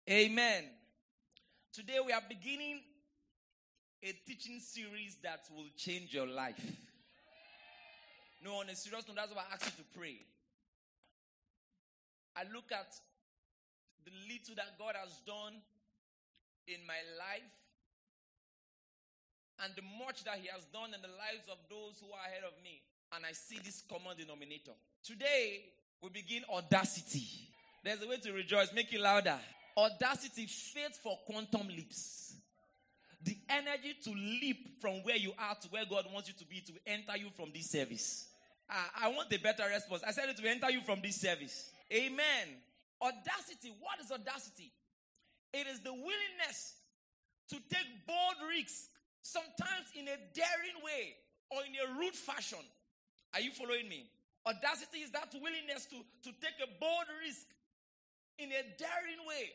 Amen. Today we are beginning a teaching series that will change your life. No, on a serious note, that's why I asked you to pray. I look at the little that God has done in my life and the much that He has done in the lives of those who are ahead of me. And I see this common denominator. Today, we begin audacity. There's a way to rejoice. Make it louder. Audacity, faith for quantum leaps. The energy to leap from where you are to where God wants you to be to enter you from this service. I want a better response. I said it to enter you from this service. Amen. Audacity. What is audacity? It is the willingness to take bold risks, sometimes in a daring way or in a rude fashion. Are you following me? Audacity is that willingness to take a bold risk in a daring way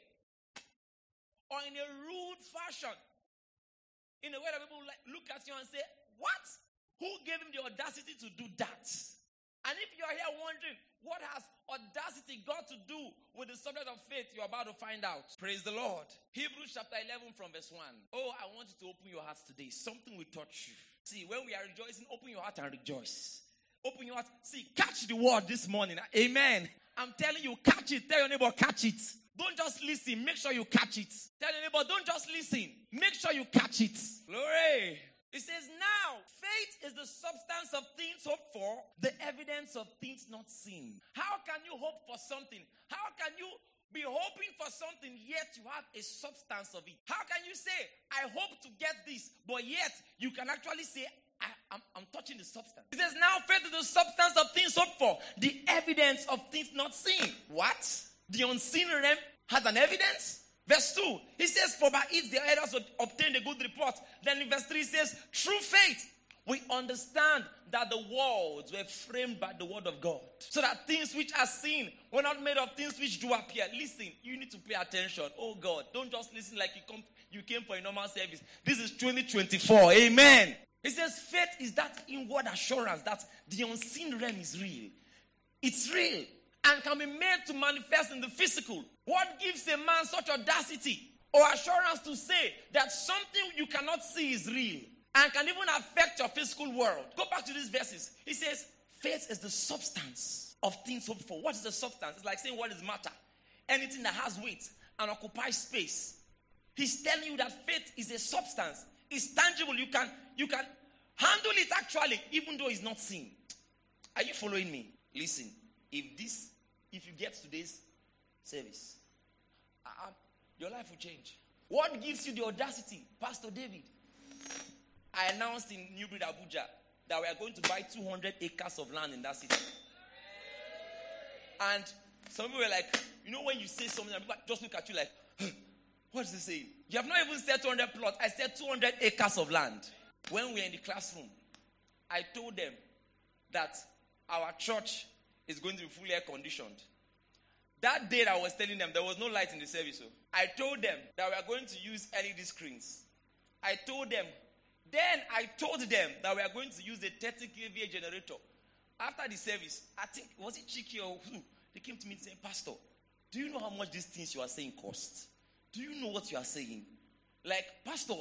or in a rude fashion. In a way that people look at you and say, what? Who gave him the audacity to do that? And if you're here wondering, what has audacity got to do with the subject of faith, you're about to find out. Praise the Lord. Hebrews chapter 11 from verse 1. Oh, I want you to open your hearts today. Something will touch you. See, when we are rejoicing, open your heart and rejoice. Open your heart. See, catch the word this morning. Amen. I'm telling you, catch it. Tell your neighbor, catch it. Don't just listen. Make sure you catch it. Tell your neighbor, don't just listen. Make sure you catch it. Glory. It says, now, faith is the substance of things hoped for, the evidence of things not seen. How can you hope for something? How can you be hoping for something, yet you have a substance of it? How can you say, I hope to get this, but yet you can actually say, I'm touching the substance? It says, now faith is the substance of things hoped for, the evidence of things not seen. What? The unseen realm has an evidence? Verse 2, he says, for by it the elders obtained a good report. Then in verse 3 it says, through faith we understand that the worlds were framed by the word of God, so that things which are seen were not made of things which do appear. Listen, you need to pay attention. Oh God, don't just listen like you came for a normal service. This is 2024. Amen. It says faith is that inward assurance that the unseen realm is real. It's real and can be made to manifest in the physical. What gives a man such audacity or assurance to say that something you cannot see is real and can even affect your physical world? Go back to these verses. He says, faith is the substance of things hoped for. What is the substance? It's like saying, what is matter? Anything that has weight and occupies space. He's telling you that faith is a substance. It's tangible. You can handle it actually, even though it's not seen. Are you following me? Listen, if you get today's service, your life will change. What gives you the audacity? Pastor David, I announced in New Breed Abuja that we are going to buy 200 acres of land in that city. And some people were like, you know, when you say something, people just look at you like, what is he saying? You have not even said 200 plots. I said 200 acres of land. When we were in the classroom, I told them that our church is going to be fully air conditioned. That day that I was telling them, there was no light in the service. So I told them that we are going to use LED screens. I told them that we are going to use a 30 kVA generator. After the service, I think, was it Chiki or who? They came to me and said, Pastor, do you know how much these things you are saying cost? Do you know what you are saying? Like, Pastor,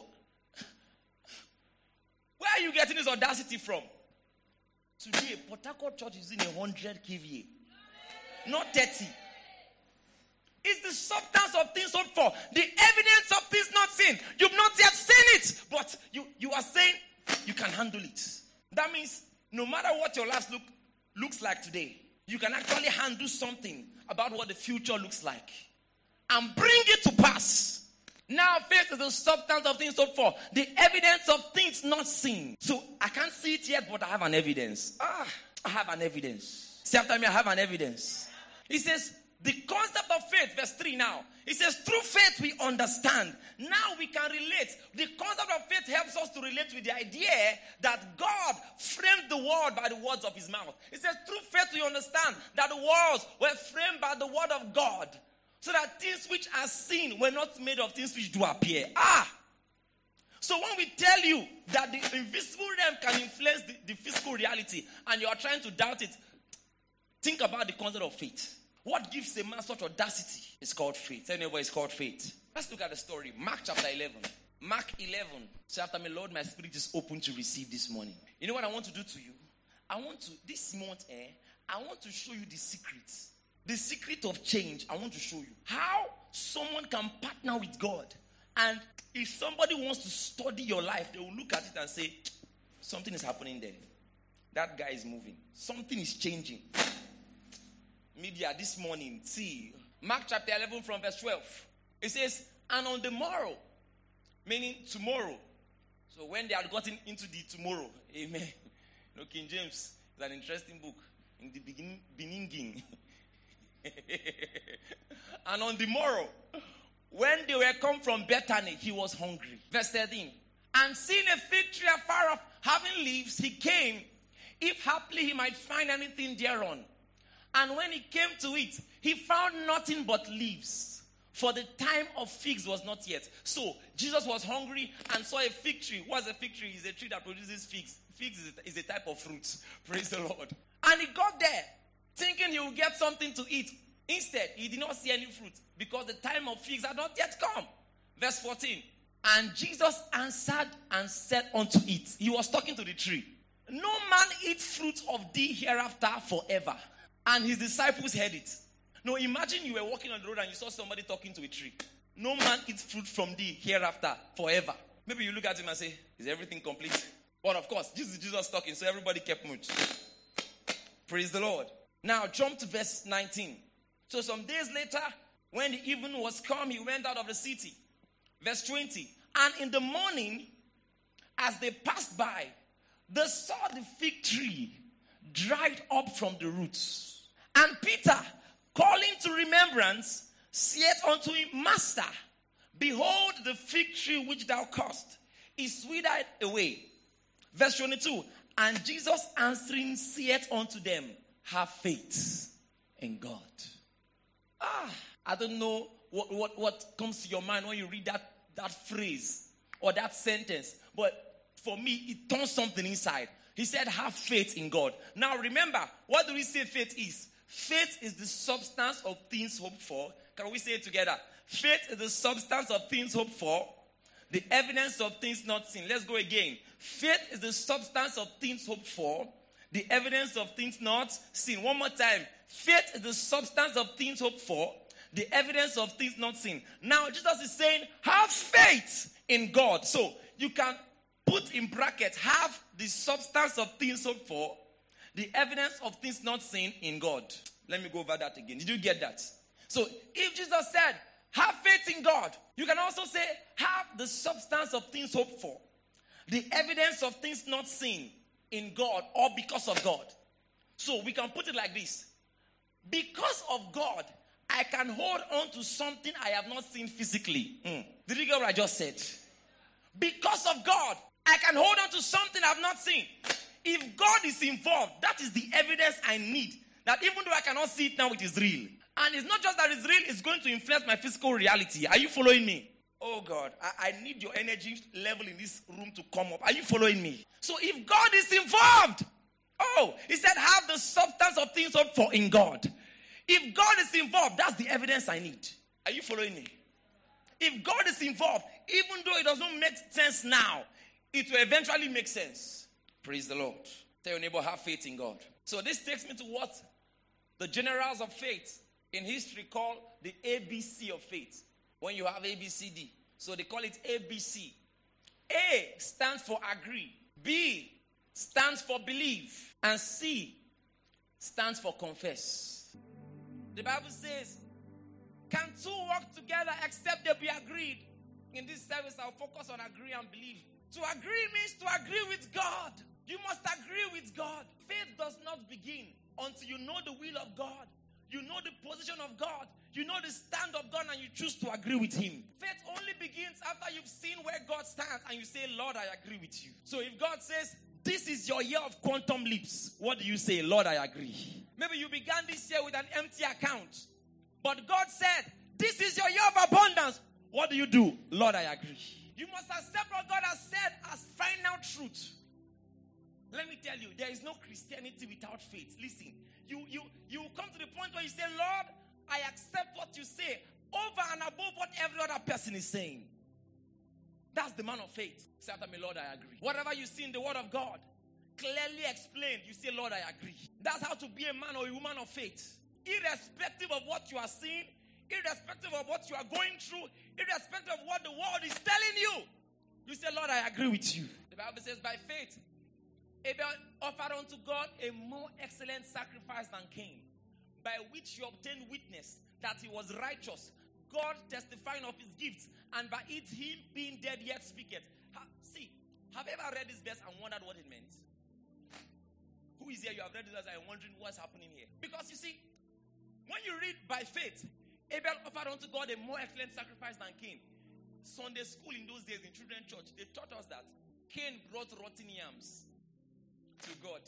where are you getting this audacity from? Today, Port Harcourt Church is using 100 kVA. Not 30. It's the substance of things hoped for, the evidence of things not seen. You've not yet seen it, but you are saying you can handle it. That means no matter what your life looks like today, you can actually handle something about what the future looks like and bring it to pass. Now faith is the substance of things hoped for, the evidence of things not seen. So I can't see it yet, but I have an evidence. I have an evidence. Say after me, I have an evidence. He says, the concept of faith, verse 3 now. It says, through faith we understand. Now we can relate. The concept of faith helps us to relate with the idea that God framed the world by the words of his mouth. It says, through faith we understand that the worlds were framed by the word of God, so that things which are seen were not made of things which do appear. So when we tell you that the invisible realm can influence the physical reality and you are trying to doubt it, think about the concept of faith. What gives a man such audacity? It's called faith. Tell anybody it's called faith. Let's look at the story. Mark chapter 11. Mark 11. So after me, Lord, my spirit is open to receive this morning. You know what I want to do to you? I want to, this month, I want to show you the secrets. The secret of change. I want to show you how someone can partner with God. And if somebody wants to study your life, they will look at it and say, something is happening there. That guy is moving. Something is changing. Media this morning, see, Mark chapter 11 from verse 12. It says, and on the morrow, meaning tomorrow. So when they had gotten into the tomorrow, amen. You know, King James is an interesting book. In the beginning. And on the morrow, when they were come from Bethany, he was hungry. Verse 13. And seeing a fig tree afar off, having leaves, he came, if haply he might find anything thereon. And when he came to it, he found nothing but leaves, for the time of figs was not yet. So, Jesus was hungry and saw a fig tree. What's a fig tree? It's a tree that produces figs. Figs is a type of fruit. Praise the Lord. And he got there, thinking he would get something to eat. Instead, he did not see any fruit, because the time of figs had not yet come. Verse 14. And Jesus answered and said unto it. He was talking to the tree. No man eat fruit of thee hereafter forever. And his disciples heard it. Now imagine you were walking on the road and you saw somebody talking to a tree. No man eats fruit from thee hereafter forever. Maybe you look at him and say, is everything complete? But of course, this is Jesus talking, so everybody kept mute. Praise the Lord. Now jump to verse 19. So some days later, when the evening was come, he went out of the city. Verse 20. And in the morning, as they passed by, they saw the fig tree dried up from the roots. And Peter, calling to remembrance, said unto him, Master, behold, the fig tree which thou cursed is withered away. Verse 22. And Jesus answering said unto them, have faith in God. I don't know what comes to your mind when you read that phrase or that sentence. But for me, it turns something inside. He said, have faith in God. Now remember, what do we say faith is? Faith is the substance of things hoped for. Can we say it together? Faith is the substance of things hoped for, the evidence of things not seen. Let's go again. Faith is the substance of things hoped for, the evidence of things not seen. One more time. Faith is the substance of things hoped for, the evidence of things not seen. Now Jesus is saying, have faith in God. So you can put in brackets, have the substance of things hoped for, the evidence of things not seen in God. Let me go over that again. Did you get that? So if Jesus said, have faith in God, you can also say, have the substance of things hoped for, the evidence of things not seen in God or because of God. So we can put it like this. Because of God, I can hold on to something I have not seen physically. Did you get what I just said? Because of God, I can hold on to something I have not seen. If God is involved, that is the evidence I need. That even though I cannot see it now, it is real. And it's not just that it's real, it's going to influence my physical reality. Are you following me? Oh God, I need your energy level in this room to come up. Are you following me? So if God is involved, he said have the substance of things hoped for in God. If God is involved, that's the evidence I need. Are you following me? If God is involved, even though it doesn't make sense now, it will eventually make sense. Praise the Lord. Tell your neighbor, have faith in God. So this takes me to what the generals of faith in history call the ABC of faith. When you have ABCD. So they call it ABC. A stands for agree. B stands for believe. And C stands for confess. The Bible says, can two work together except they be agreed? In this service, I'll focus on agree and believe. To agree means to agree with God. You must agree with God. Faith does not begin until you know the will of God. You know the position of God. You know the stand of God and you choose to agree with Him. Faith only begins after you've seen where God stands and you say, Lord, I agree with you. So if God says, this is your year of quantum leaps, what do you say? Lord, I agree. Maybe you began this year with an empty account. But God said, this is your year of abundance. What do you do? Lord, I agree. You must accept what God has said as final truth. Let me tell you, there is no Christianity without faith. Listen, you come to the point where you say, Lord, I accept what you say over and above what every other person is saying. That's the man of faith. Say after me, Lord, I agree. Whatever you see in the word of God, clearly explained, you say, Lord, I agree. That's how to be a man or a woman of faith. Irrespective of what you are seeing, irrespective of what you are going through, irrespective of what the world is telling you, you say, Lord, I agree with you. The Bible says, by faith, Abel offered unto God a more excellent sacrifice than Cain, by which he obtained witness that he was righteous, God testifying of his gifts, and by it him being dead yet speaketh. Have you ever read this verse and wondered what it meant? Who is here? You have read this verse and wondering what's happening here. Because you see, when you read by faith, Abel offered unto God a more excellent sacrifice than Cain. Sunday school in those days in children's church, they taught us that Cain brought rotten yams to God.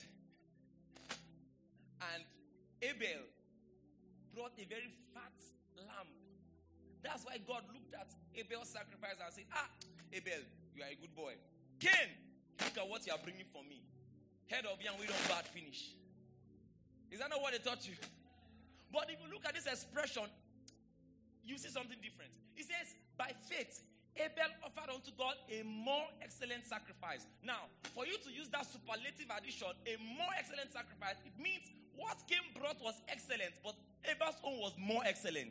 And Abel brought a very fat lamb. That's why God looked at Abel's sacrifice and said, Abel, you are a good boy. Cain, look at what you are bringing for me. Head of yam, we don't bad finish. Is that not what they taught you? But if you look at this expression, you see something different. It says, by faith, Abel offered unto God a more excellent sacrifice. Now, for you to use that superlative addition, a more excellent sacrifice, it means what Cain brought was excellent, but Abel's own was more excellent.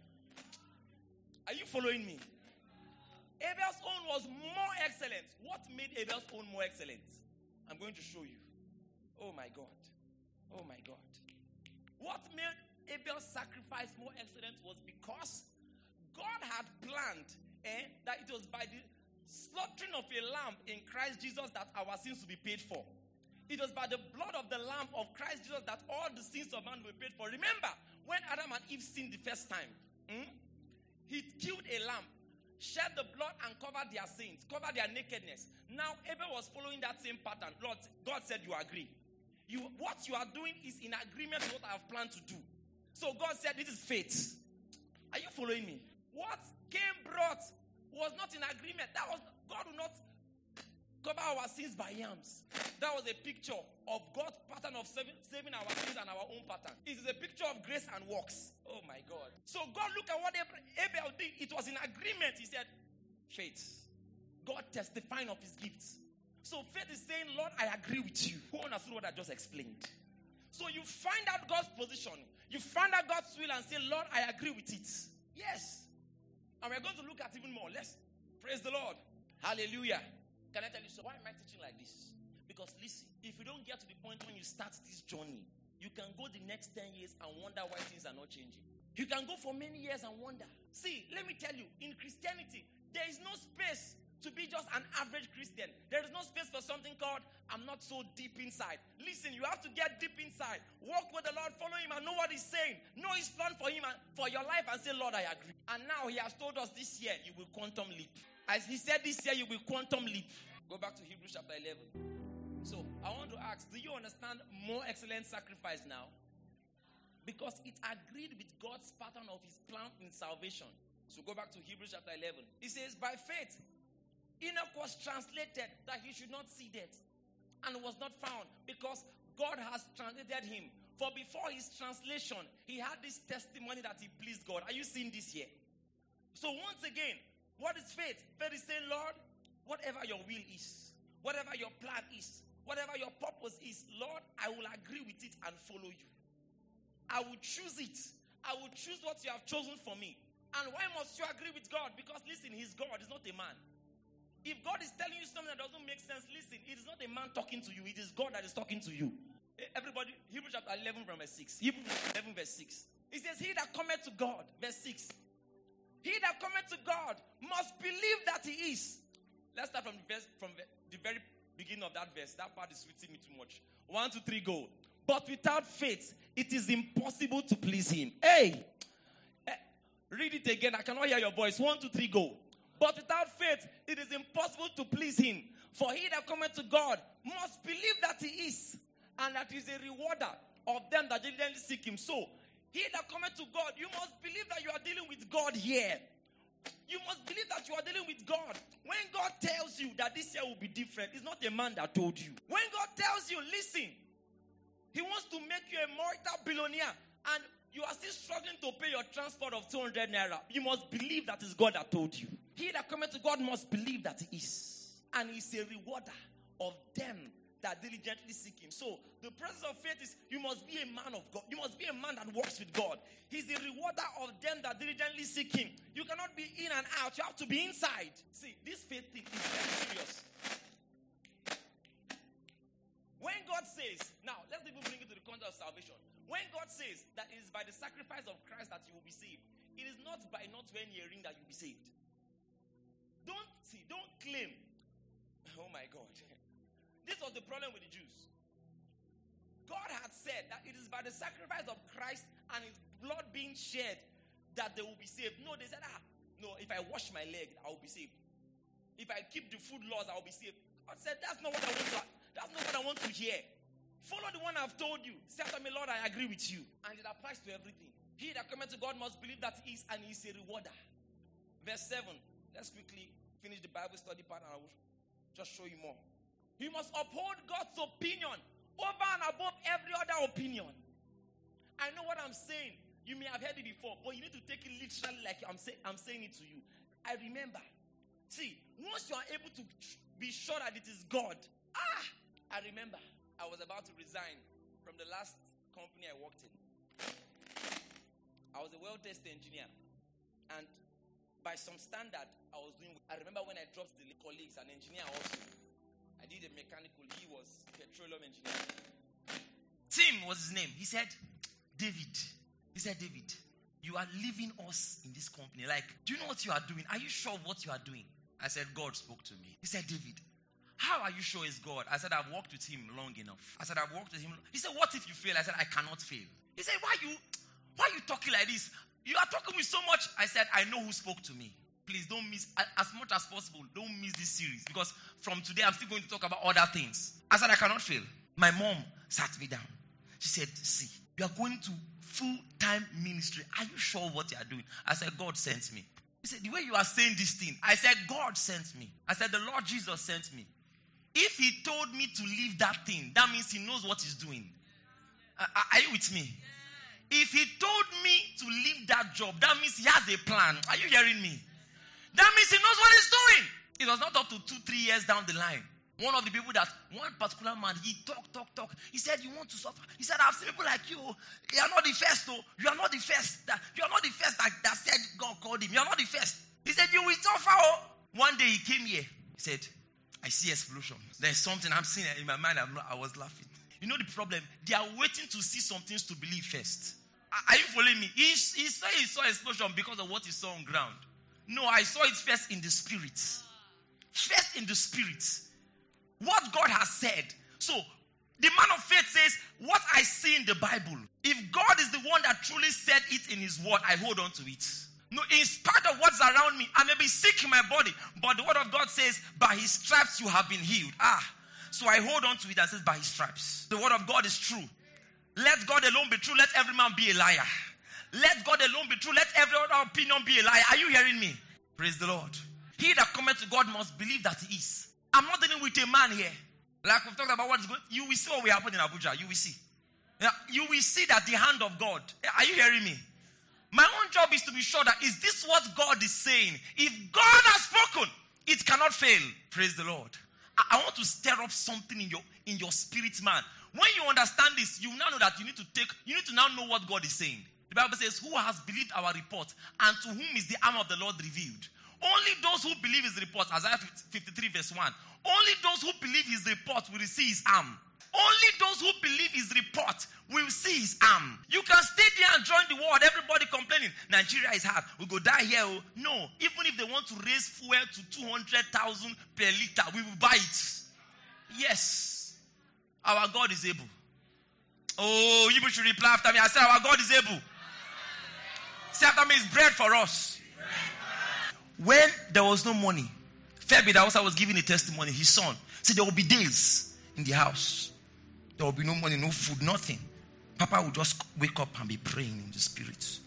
Are you following me? Abel's own was more excellent. What made Abel's own more excellent? I'm going to show you. Oh my God. Oh my God. What made Abel's sacrifice more excellent was because God had planned that it was by the slaughtering of a lamb in Christ Jesus that our sins will be paid for. It was by the blood of the lamb of Christ Jesus that all the sins of man were paid for. Remember, when Adam and Eve sinned the first time, he killed a lamb, shed the blood and covered their sins, covered their nakedness. Now, Abel was following that same pattern. Lord, God said you agree. What you are doing is in agreement with what I have planned to do. So God said this is faith. Are you following me? What Cain brought was not in agreement. That was God will not cover our sins by yams. That was a picture of God's pattern of saving our sins and our own pattern. It is a picture of grace and works. Oh my God. So God looked at what Abel did. It was in agreement. He said, faith. God testifying of his gifts. So faith is saying, Lord, I agree with you. Who understood what I just explained? So you find out God's position. You find out God's will and say, Lord, I agree with it. Yes. And we're going to look at even more. Let's praise the Lord. Hallelujah. Can I tell you so? Why am I teaching like this? Because listen, if you don't get to the point when you start this journey, you can go the next 10 years and wonder why things are not changing. You can go for many years and wonder. See, let me tell you, in Christianity, there is no space to be just an average Christian. There is no space for something called, I'm not so deep inside. Listen, you have to get deep inside. Walk with the Lord, follow him and know what he's saying. Know his plan for him and for your life and say, Lord, I agree. And now he has told us this year, you will quantum leap. As he said this year, you will quantum leap. Go back to Hebrews chapter 11. So, I want to ask, do you understand more excellent sacrifice now? Because it agreed with God's pattern of his plan in salvation. So, go back to Hebrews chapter 11. It says, by faith, Enoch was translated that he should not see death and was not found because God has translated him. For before his translation, he had this testimony that he pleased God. Are you seeing this here? So once again, what is faith? Faith is saying, Lord, whatever your will is, whatever your plan is, whatever your purpose is, Lord, I will agree with it and follow you. I will choose it. I will choose what you have chosen for me. And why must you agree with God? Because listen, he's God, he's not a man. If God is telling you something that doesn't make sense, listen, it is not a man talking to you. It is God that is talking to you. Everybody, Hebrews chapter 11 from verse 6. Hebrews 11 verse 6. It says, he that cometh to God, verse 6. He that cometh to God must believe that he is. Let's start from the very beginning of that verse. That part is sweeting me too much. 1, 2, 3, go. But without faith, it is impossible to please him. Hey! Read it again. I cannot hear your voice. 1, 2, 3, go. But without faith, it is impossible to please him. For he that cometh to God must believe that he is, and that he is a rewarder of them that diligently seek him. So, he that cometh to God, you must believe that you are dealing with God here. You must believe that you are dealing with God. When God tells you that this year will be different, it's not a man that told you. When God tells you, listen, He wants to make you a multi-billionaire, and you are still struggling to pay your transport of 200 naira. You must believe that is God that told you. He that cometh to God must believe that he is. And he's a rewarder of them that diligently seek him. So the process of faith is you must be a man of God. You must be a man that works with God. He's the rewarder of them that diligently seek him. You cannot be in and out. You have to be inside. See, this faith thing is very serious. When God says, now let's even bring it to the concept of salvation. When God says that it is by the sacrifice of Christ that you will be saved, it is not by not wearing a ring that you will be saved. Don't claim. Oh my God. This was the problem with the Jews. God had said that it is by the sacrifice of Christ and his blood being shed that they will be saved. No, they said, no, if I wash my leg, I will be saved. If I keep the food laws, I will be saved. God said, that's not what I want to, that's not what I want to hear. Follow the one I've told you. Say after me, Lord, I agree with you. And it applies to everything. He that cometh to God must believe that he is, and he is a rewarder. Verse 7. Let's quickly finish the Bible study part and I will just show you more. You must uphold God's opinion over and above every other opinion. I know what I'm saying. You may have heard it before, but you need to take it literally like I'm saying it to you. I remember. See, once you are able to be sure that it is God. I remember I was about to resign from the last company I worked in. I was a well-tested engineer. And by some standard, I remember when I dropped the colleagues, an engineer also. I did a mechanical. He was petroleum engineer. Tim was his name. He said, David, you are leaving us in this company. Like, do you know what you are doing? Are you sure of what you are doing? I said, God spoke to me. He said, David, how are you sure it's God? I said, I've worked with him long enough. He said, what if you fail? I said, I cannot fail. He said, why are you talking like this? You are talking with so much. I said, I know who spoke to me. Please don't miss, as much as possible, don't miss this series. Because from today, I'm still going to talk about other things. I said, I cannot fail. My mom sat me down. She said, see, you are going to full-time ministry. Are you sure of what you are doing? I said, God sent me. He said, the way you are saying this thing. I said, God sent me. I said, the Lord Jesus sent me. If he told me to leave that thing, that means he knows what he's doing. Are you with me? If he told me to leave that job, that means he has a plan. Are you hearing me? That means he knows what he's doing. It was not up to 2-3 years down the line. One of the people that, one particular man, he talk. He said, you want to suffer? He said, I've seen people like you. You are not the first, though. You are not the first that said God called him. You are not the first. He said, you will suffer. Oh. One day he came here. He said, I see explosion. There's something I'm seeing in my mind. I was laughing. You know the problem? They are waiting to see some things to believe first. Are you following me? He said he saw explosion because of what he saw on ground. No, I saw it first in the spirit. First in the spirit. What God has said. So, the man of faith says, what I see in the Bible, if God is the one that truly said it in his word, I hold on to it. No, in spite of what's around me, I may be sick in my body, but the word of God says, by his stripes you have been healed. So I hold on to it and says, by his stripes. The word of God is true. Let God alone be true. Let every man be a liar. Let God alone be true. Let every other opinion be a liar. Are you hearing me? Praise the Lord. He that cometh to God must believe that he is. I'm not dealing with a man here. Like we've talked about what is going. You will see what will happen in Abuja. You will see. Yeah, you will see that the hand of God. Are you hearing me? My own job is to be sure that is this what God is saying? If God has spoken, it cannot fail. Praise the Lord. I want to stir up something in your spirit, man. When you understand this, you now know that you need to now know what God is saying. The Bible says, who has believed our report, and to whom is the arm of the Lord revealed? Only those who believe his report, Isaiah 53 verse 1. Only those who believe his report will receive his arm. Only those who believe his report will see his arm. You can stay there and join the world. Everybody complaining, Nigeria is hard. We go die here. Oh. No. Even if they want to raise fuel to 200,000 per liter, we will buy it. Yes. Our God is able. Oh, you should reply after me. I said our God is able. Say after me, it's bread for us. When there was no money, Fabi that was giving a testimony, his son said there will be days in the house. There will be no money, no food, nothing. Papa will just wake up and be praying in the spirit.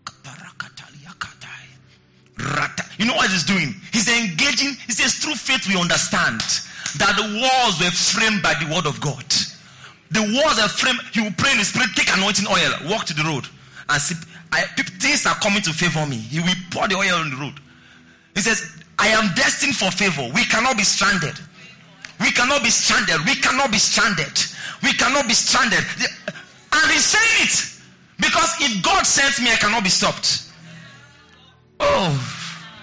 You know what he's doing? He's engaging. He says, through faith we understand that the walls were framed by the word of God. The walls are framed. He will pray in the spirit, take anointing oil, walk to the road, and see, things are coming to favor me. He will pour the oil on the road. He says, I am destined for favor. We cannot be stranded. We cannot be stranded. We cannot be stranded. We cannot be stranded. And he's saying it because if God sends me, I cannot be stopped. Oh.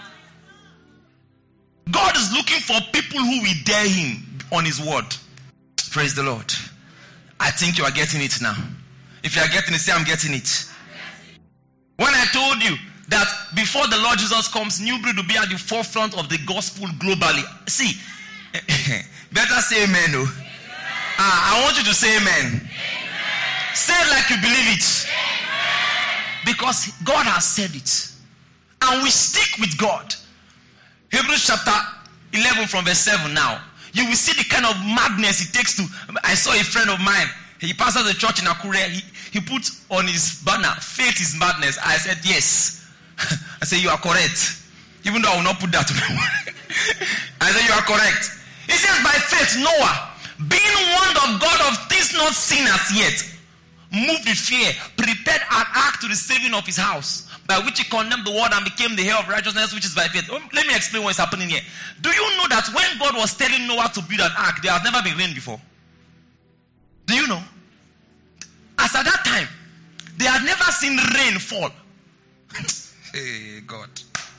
God is looking for people who will dare him on his word. Praise the Lord. I think you are getting it now. If you are getting it, say I'm getting it. When I told you that before the Lord Jesus comes, Newbury will be at the forefront of the gospel globally. See, better say amen. Oh. I want you to say amen. Amen. Say it like you believe it. Amen. Because God has said it. And we stick with God. Hebrews chapter 11 from verse 7 now. You will see the kind of madness it takes to... I saw a friend of mine. He pastors the church in Akure. He put on his banner, faith is madness. I said, yes. I said, you are correct. Even though I will not put that. I said, you are correct. He says, by faith, Noah, being warned of God of things not seen as yet, moved with fear, prepared an ark to the saving of his house, by which he condemned the world and became the heir of righteousness, which is by faith. Let me explain what is happening here. Do you know that when God was telling Noah to build an ark, there has never been rain before? Do you know? As at that time, they had never seen rain fall. Hey, God.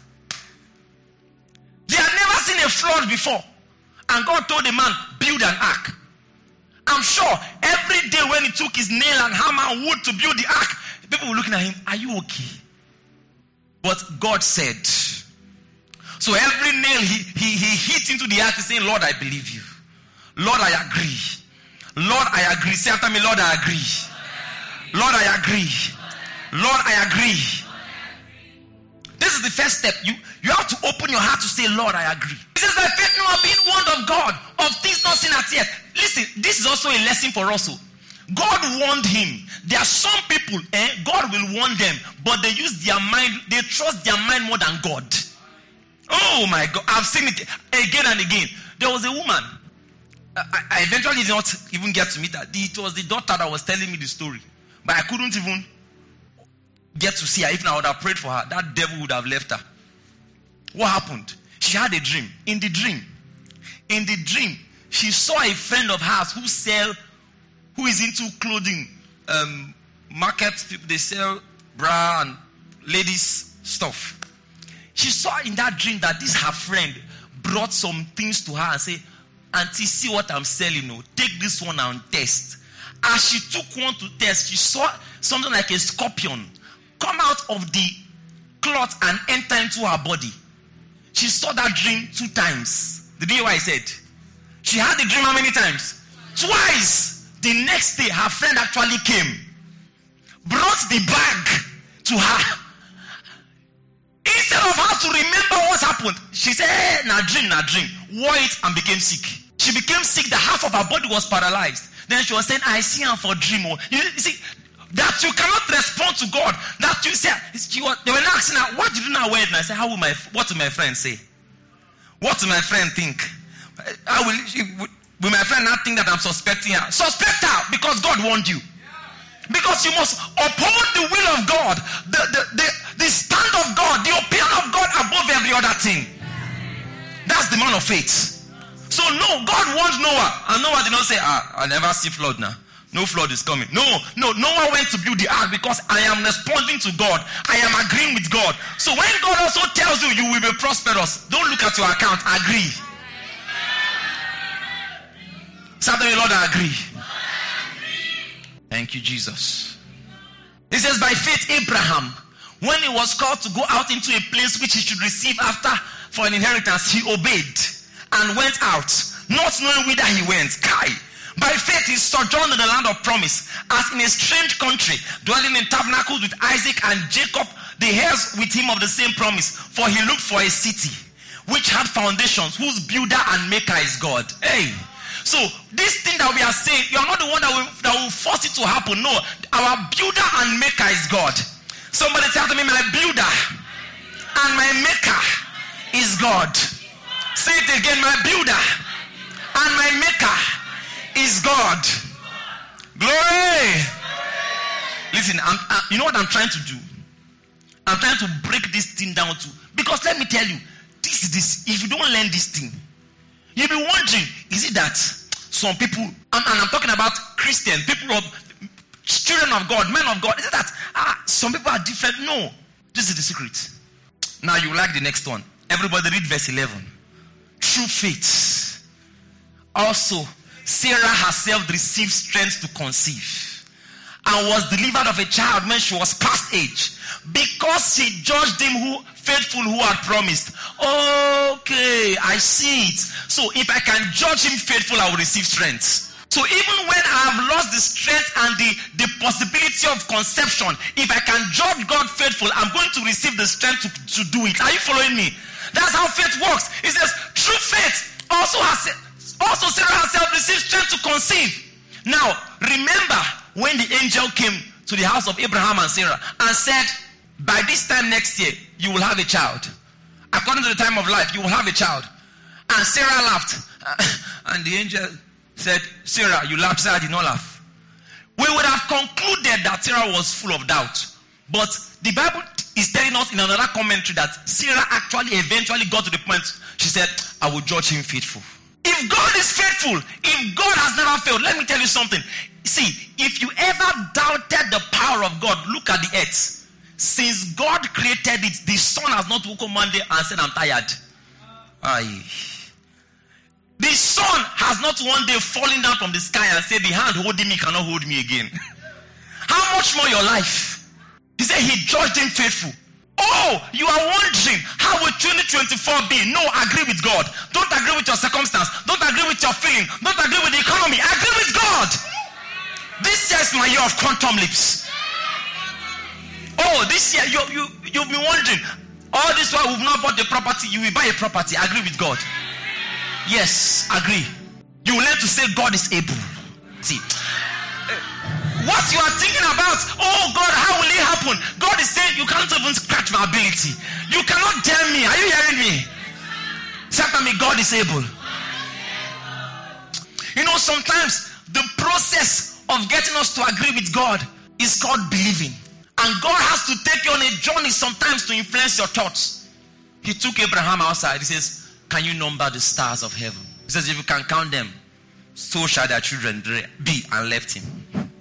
They had never seen a flood before. And God told the man, build an ark. I'm sure every day when he took his nail and hammer and wood to build the ark, people were looking at him, are you okay? But God said. So every nail he hit into the ark, he's saying, Lord, I believe you. Lord, I agree. Lord, I agree. Say after me, Lord, I agree. Lord, I agree. Lord, I agree. This is the first step. You have to open your heart to say, Lord, I agree. This is by faith Noah being warned of God, of things not seen as yet. Listen, this is also a lesson for us. God warned him. There are some people, God will warn them, but they use their mind, they trust their mind more than God. Oh my God, I've seen it again and again. There was a woman. I eventually did not even get to meet her. It was the daughter that was telling me the story. But I couldn't even get to see her. If I would have prayed for her, that devil would have left her. What happened? She had a dream. In the dream, she saw a friend of hers who is into clothing. Markets, people, they sell bra and ladies stuff. She saw in that dream that this her friend brought some things to her and said, Auntie, see what I'm selling. No, take this one and test. As she took one to test, she saw something like a scorpion come out of the cloth and enter into her body. She saw that dream 2 times. Did you hear what I said? She had the dream how many times? Twice. The next day, her friend actually came, brought the bag to her. Instead of her to remember what happened, she said, hey, na dream, wore it and became sick. She became sick, the half of her body was paralyzed. Then she was saying, I see her for dream. You see, that you cannot respond to God. That you say, they were asking her, what did you now wear? And I said, what will my friend say? What will my friend think? Will my friend not think that I'm suspecting her? Suspect her because God warned you. Because you must uphold the will of God, the stand of God, the opinion of God above every other thing. That's the man of faith. So no, God warned Noah, and Noah did not say, I never see flood now. No flood is coming. No, Noah went to build the ark because I am responding to God. I am agreeing with God. So when God also tells you, you will be prosperous, don't look at your account, agree. Something, Lord, I agree. Thank you, Jesus. He says, by faith, Abraham, when he was called to go out into a place which he should receive after for an inheritance, he obeyed and went out, not knowing whither he went. By faith, he sojourned in the land of promise, as in a strange country, dwelling in tabernacles with Isaac and Jacob, the heirs with him of the same promise. For he looked for a city which had foundations, whose builder and maker is God. Hey. So this thing that we are saying, you are not the one that will force it to happen. No, our builder and maker is God. Somebody say to me, my builder and my maker is God. Say it again, my builder and my maker is God. Glory! Listen, you know what I'm trying to do? I'm trying to break this thing down to, because let me tell you, this. If you don't learn this thing, you'll be wondering, is it that some people, and I'm talking about Christians, people of children of God, men of God, is it that some people are different? No. This is the secret. Now you like the next one. Everybody read verse 11. Through faith. Also, Sarah herself received strength to conceive and was delivered of a child when she was past age, because she judged him faithful who had promised. Okay, I see it. So if I can judge him faithful, I will receive strength. So even when I have lost the strength and the possibility of conception, if I can judge God faithful, I'm going to receive the strength to do it. Are you following me? That's how faith works. It says, through faith, also Sarah herself received strength to conceive. Now, remember when the angel came to the house of Abraham and Sarah and said, by this time next year, you will have a child. According to the time of life, you will have a child. And Sarah laughed. And the angel said, Sarah, you laughed. Sarah did not laugh. We would have concluded that Sarah was full of doubt. But the Bible is telling us in another commentary that Sarah actually eventually got to the point, she said, I will judge him faithful. If God is faithful, if God has never failed, let me tell you something. See, if you ever doubted the power of God, look at the earth. Since God created it, the sun has not woken one day and said, I'm tired. Aye. The sun has not one day fallen down from the sky and said, the hand holding me cannot hold me again. How much more your life? He said he judged him faithful. Oh, you are wondering, how will 2024 be? No, agree with God. Don't agree with your circumstance. Don't agree with your feeling. Don't agree with the economy. Agree with God. This year is my year of quantum leaps. Oh, this year you've been wondering, all this while we've not bought the property, you will buy a property. Agree with God. Yes, agree. You will learn to say God is able. See, what you are thinking about, oh God, how will it happen? God is saying you can't even scratch my ability. You cannot tell me. Are you hearing me? Say to me, God is able. You know, sometimes the process of getting us to agree with God is called believing. And God has to take you on a journey sometimes to influence your thoughts. He took Abraham outside. He says, can you number the stars of heaven? He says, if you can count them, so shall their children be, and left him.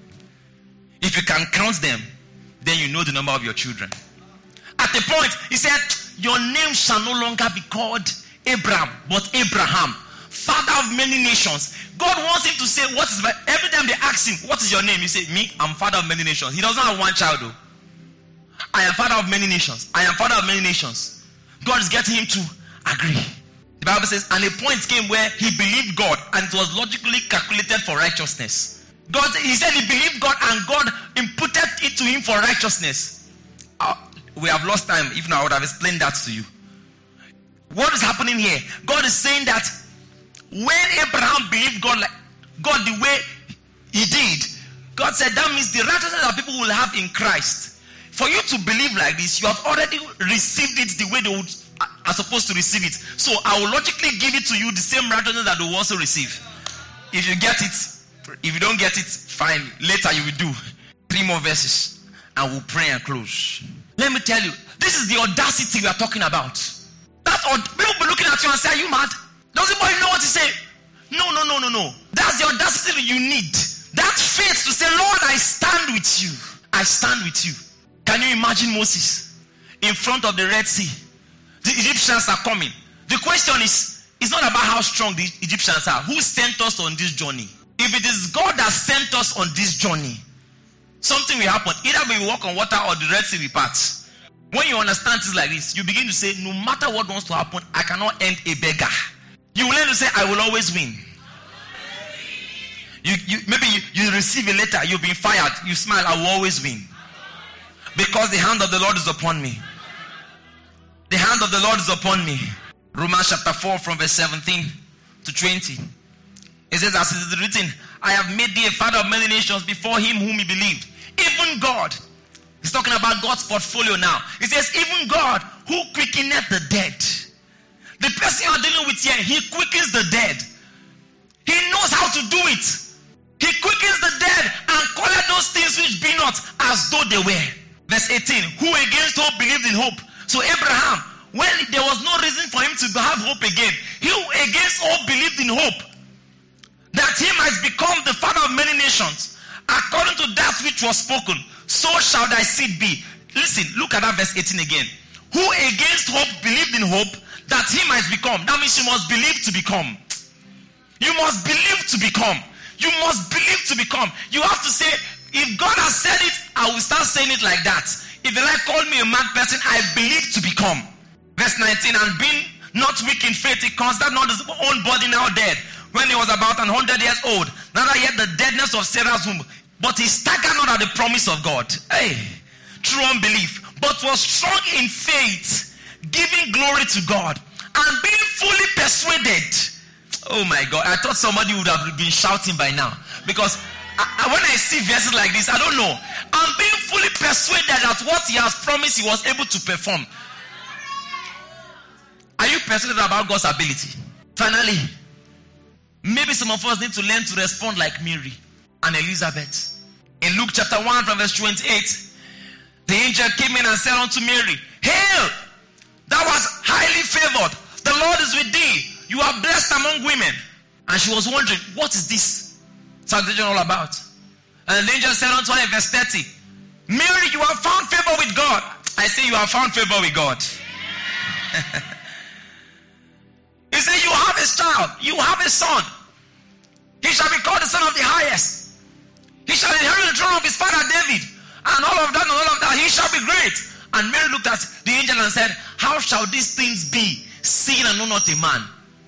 If you can count them, then you know the number of your children. At the point, he said, your name shall no longer be called Abraham, but Abraham, father of many nations. God wants him to say, what is my, every time they ask him, what is your name? He said, me, I'm father of many nations. He doesn't have one child though. I am father of many nations. I am father of many nations. God is getting him to agree. The Bible says, and a point came where he believed God and it was logically calculated for righteousness. God, he said he believed God and God imputed it to him for righteousness. We have lost time. If not, I would have explained that to you. What is happening here? God is saying that when Abraham believed God the way he did, God said that means the righteousness that people will have in Christ. For you to believe like this, you have already received it the way they are supposed to receive it. So I will logically give it to you the same righteousness that they will also receive. If you get it, if you don't get it, fine. Later you will do 3 more verses and we'll pray and close. Let me tell you, this is the audacity we are talking about. People will be looking at you and say, are you mad? Does anybody know what to say? No. That's the audacity you need. That faith to say, Lord, I stand with you. I stand with you. Can you imagine Moses in front of the Red Sea? The Egyptians are coming. The question is, it's not about how strong the Egyptians are. Who sent us on this journey? If it is God that sent us on this journey, something will happen. Either we walk on water or the Red Sea will part. When you understand things like this, you begin to say, no matter what wants to happen, I cannot end a beggar. You will learn to say, I will always win. Maybe you receive a letter, you've been fired, you smile, I will always win. Because the hand of the Lord is upon me. The hand of the Lord is upon me. Romans chapter 4 from verse 17 to 20. It says, as it is written, I have made thee a father of many nations before him whom he believed. Even God. He's talking about God's portfolio now. It says, even God who quickeneth the dead. The person you are dealing with here, he quickens the dead. He knows how to do it. He quickens the dead and calleth those things which be not as though they were. Verse 18. Who against hope believed in hope? So Abraham, when there was no reason for him to have hope again, he against hope believed in hope, that he might become the father of many nations, according to that which was spoken, so shall thy seed be. Listen, look at that verse 18 again. Who against hope believed in hope, that he might become. That means you must believe to become. You must believe to become. You must believe to become. You have to say, if God has said it, I will start saying it like that. If they like call me a mad person, I believe to become. Verse 19, and being not weak in faith, he considered not his own body now dead, when he was about 100 years old, neither yet the deadness of Sarah's womb. But he staggered not at the promise of God. Hey, true unbelief. But was strong in faith, giving glory to God, and being fully persuaded. Oh my God, I thought somebody would have been shouting by now. Because when I see verses like this, I don't know. I'm being fully persuaded that what he has promised, he was able to perform. Are you persuaded about God's ability? Finally, maybe some of us need to learn to respond like Mary and Elizabeth. In Luke chapter 1 from verse 28, the angel came in and said unto Mary, Hail, thou art highly favored. The Lord is with thee. You are blessed among women. And she was wondering, what is this salutation all about? And the angel said unto her in verse 30, Mary, you have found favor with God. I say you have found favor with God. He said, you have a child. You have a son. He shall be called the Son of the Highest. He shall inherit the throne of his father David. And all of that, he shall be great. And Mary looked at the angel and said, how shall these things be, seeing and know not a man?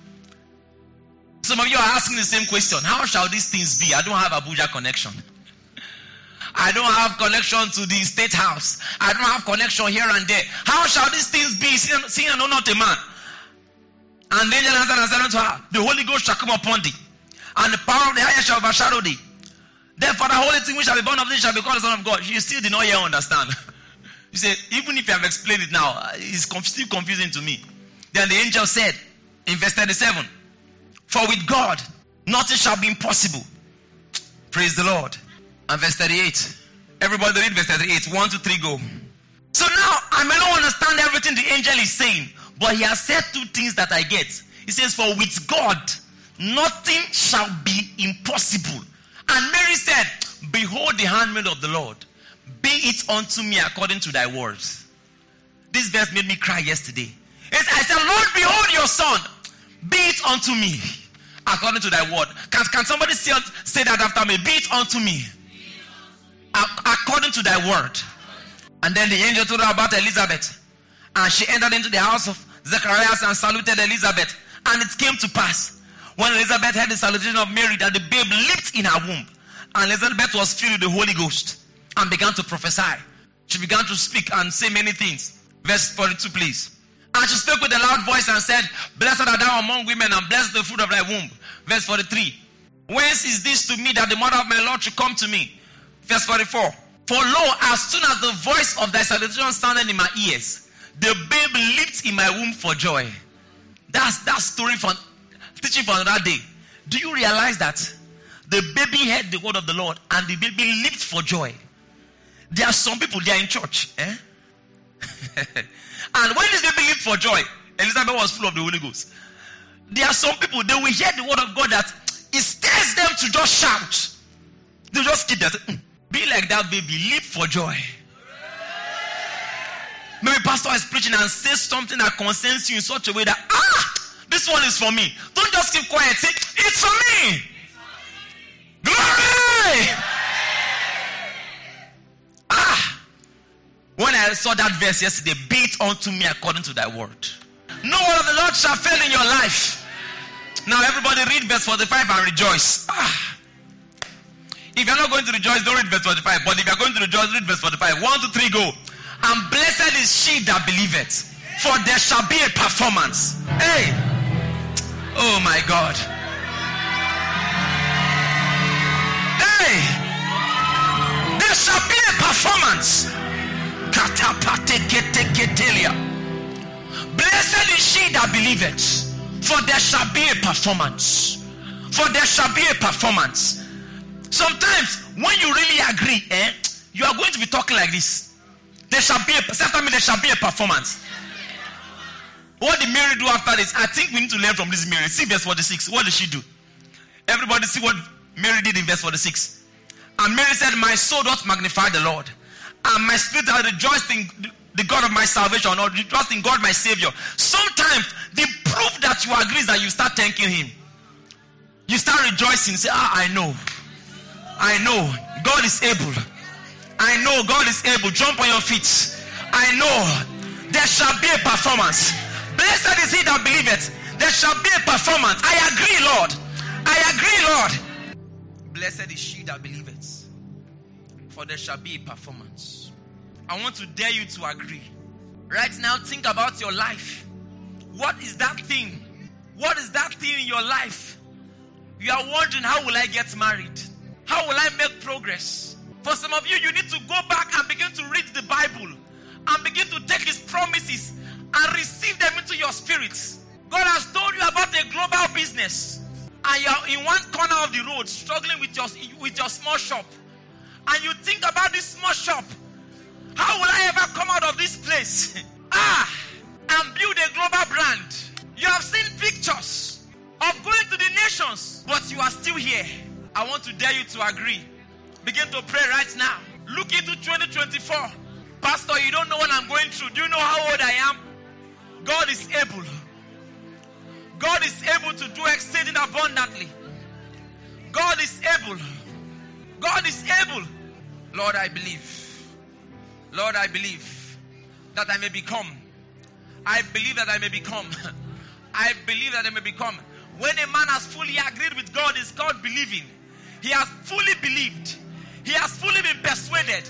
Some of you are asking the same question. How shall these things be? I don't have Abuja connection. I don't have connection to the state house. I don't have connection here and there. How shall these things be, seeing and know not a man? And the angel answered and said unto her, the Holy Ghost shall come upon thee, and the power of the Highest shall overshadow thee. Therefore the holy thing which shall be born of thee shall be called the Son of God. You still did not yet understand. You say, even if you have explained it now, it's still confusing to me. Then the angel said, in verse 37, for with God nothing shall be impossible. Praise the Lord. And verse 38. Everybody read verse 38. 1, 2, 3, go. So now, I may not understand everything the angel is saying, but he has said two things that I get. He says, for with God nothing shall be impossible. And Mary said, behold the handmaid of the Lord, be it unto me according to thy words. This verse made me cry yesterday. I said, Lord, behold your son, be it unto me according to thy word. Can somebody say that after me? Be it unto me according to thy word. And then the angel told her about Elizabeth. And she entered into the house of Zacharias and saluted Elizabeth. And it came to pass, when Elizabeth heard the salutation of Mary, that the babe leaped in her womb. And Elizabeth was filled with the Holy Ghost and began to prophesy. She began to speak and say many things. Verse 42, please. And she spoke with a loud voice and said, blessed art thou among women, and blessed the fruit of thy womb. Verse 43. Whence is this to me, that the mother of my Lord should come to me? Verse 44. For lo, as soon as the voice of thy salutation sounded in my ears, the babe leaped in my womb for joy. That's story for teaching for another day. Do you realize that the baby heard the word of the Lord and the baby leaped for joy? There are some people, they are in church. And when this baby leaped for joy, Elizabeth was full of the Holy Ghost. There are some people, they will hear the word of God that it stirs them to just shout. They just keep that. Be like that baby, leap for joy. Maybe pastor is preaching and says something that concerns you in such a way that, this one is for me. Don't just keep quiet. Say, it's for me. Glory. When I saw that verse yesterday, be it unto me according to thy word. No word of the Lord shall fail in your life. Now everybody read verse 45 and rejoice. If you're not going to rejoice, don't read verse 45. But if you're going to rejoice, read verse 45. 1, 2, 3, go. And blessed is she that believeth, for there shall be a performance. Hey! Oh my God. Hey! There shall be a performance. Blessed is she that believeth, for there shall be a performance. For there shall be a performance. Sometimes when you really agree, you are going to be talking like this. There shall be a performance. What did Mary do after this? I think we need to learn from this Mary. See verse 46. What did she do? Everybody see what Mary did in verse 46. And Mary said, my soul doth magnify the Lord, and my spirit hath rejoiced in the God of my salvation, or rejoiced in God my Savior. Sometimes the proof that you agree is that you start thanking Him. You start rejoicing. Say, I know. God is able. I know God is able. Jump on your feet. I know there shall be a performance. Blessed is he that believeth. There shall be a performance. I agree, Lord. Blessed is she that believeth, for there shall be a performance. I want to dare you to agree. Right now, think about your life. What is that thing? What is that thing in your life? You are wondering, how will I get married? How will I make progress? For some of you, you need to go back and begin to read the Bible and begin to take His promises and receive them into your spirit. God has told you about a global business, and you are in one corner of the road struggling with your small shop, and you think about this small shop. How will I ever come out of this place and build a global brand? You have seen pictures of going to the nations, but you are still here. I want to dare you to agree. Begin to pray right now. Look into 2024. Pastor, you don't know what I'm going through. Do you know how old I am? God is able. God is able to do exceeding abundantly. God is able. God is able. Lord, I believe. Lord, I believe that I may become. I believe that I may become. I believe that I may become. When a man has fully agreed with God, it's called believing. He has fully believed. He has fully been persuaded.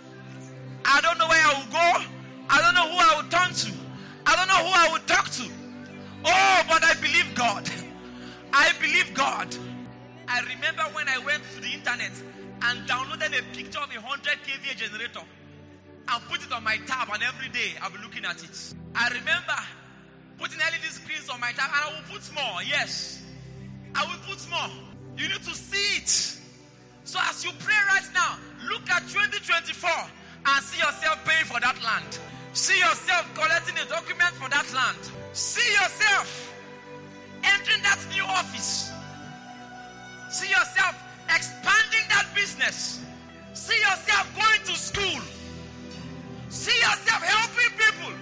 I don't know where I will go. I don't know who I will turn to. I don't know who I will talk to. Oh, but I believe God. I believe God. I remember when I went to the internet and downloaded a picture of a 100 kVA generator and put it on my tab, and every day I'll be looking at it. I remember putting LED screens on my tab, and I will put more. Yes, I will put more. You need to see it. So as you pray right now, look at 2024 and see yourself paying for that land. See yourself collecting a document for that land. See yourself entering that new office. See yourself expanding that business. See yourself going to school. See yourself helping people.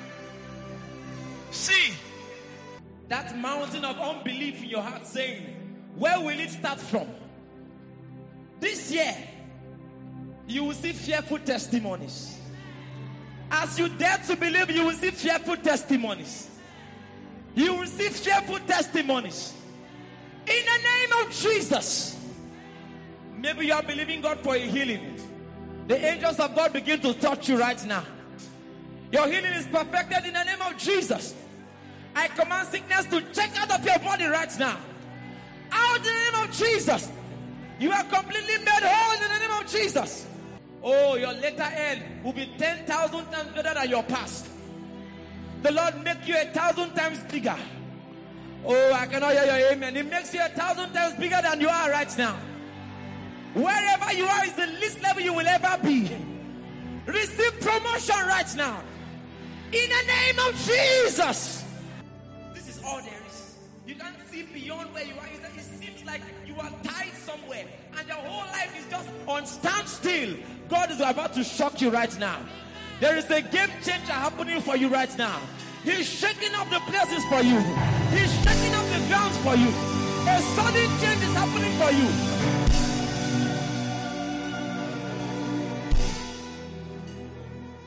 See that mountain of unbelief in your heart saying, where will it start from? This year, you will see fearful testimonies. As you dare to believe, you will see fearful testimonies. You will see fearful testimonies. In the name of Jesus. Maybe you are believing God for a healing. The angels of God begin to touch you right now. Your healing is perfected in the name of Jesus. I command sickness to check out of your body right now. Out in the name of Jesus. You are completely made whole in the name of Jesus. Oh, your later end will be 10,000 times better than your past. The Lord make you 1,000 times bigger. Oh, I cannot hear your amen. He makes you 1,000 times bigger than you are right now. Wherever you are is the least level you will ever be. Receive promotion right now. In the name of Jesus. This is all there is. You can't see beyond where you are. It seems like you are tied somewhere and your whole life is just on standstill. God is about to shock you right now. There is a game changer happening for you right now. He's shaking up the places for you. He's shaking up the grounds for you. A sudden change is happening for you.